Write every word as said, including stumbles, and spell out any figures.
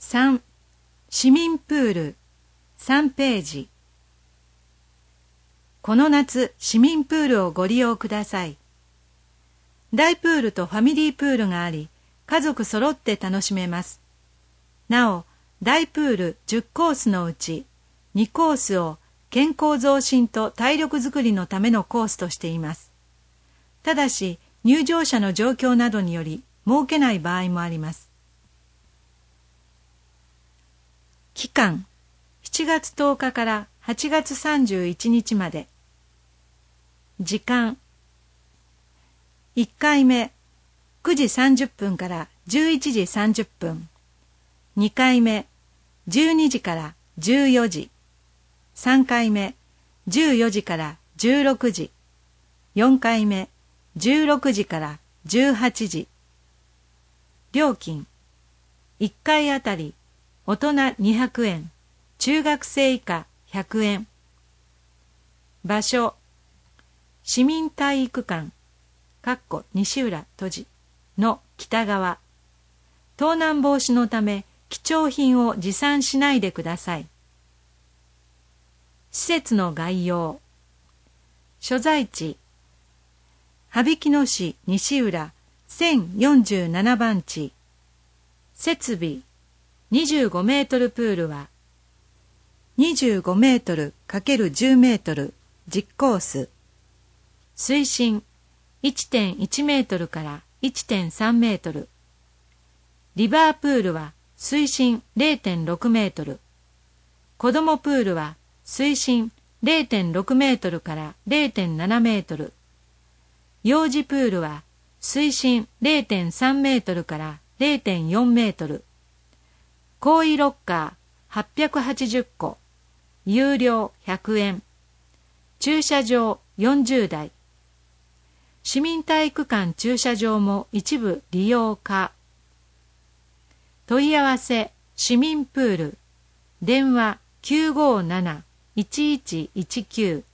さん. 市民プールさんページ。この夏、市民プールをご利用ください。大プールとファミリープールがあり、家族揃って楽しめます。なお、大プールじゅっコースのうちにコースを健康増進と体力づくりのためのコースとしています。ただし、入場者の状況などにより設けない場合もあります。期間、しちがつとおかからはちがつさんじゅういちにちまで。時間、いっかいめ、くじさんじゅっぷんからじゅういちじさんじゅっぷん。にかいめ、じゅうにじからじゅうよじ。さんかいめ、じゅうよじからじゅうろくじ。よんかいめ、じゅうろくじからじゅうはちじ。料金、いっかいあたり大人にひゃくえん、中学生以下ひゃくえん。場所、市民体育館、かっこ西浦閉じの北側。盗難防止のため貴重品を持参しないでください。施設の概要。所在地、羽曳野市西浦せんよんじゅうななばんち。設備、にじゅうごメートルプールはにじゅうごメートル×じゅうメートルじゅっコース。水深 いってんいちメートルから いってんさんメートル。リバープールは水深 れいてんろくメートル。子供プールは水深 れいてんろくメートルから れいてんななメートル。幼児プールは水深 れいてんさんメートルから れいてんよんメートル。更衣ロッカーはっぴゃくはちじゅっこ。有料ひゃくえん。駐車場よんじゅうだい。市民体育館駐車場も一部利用可。問い合わせ市民プール。電話 きゅうごーなな いちいちいちきゅう。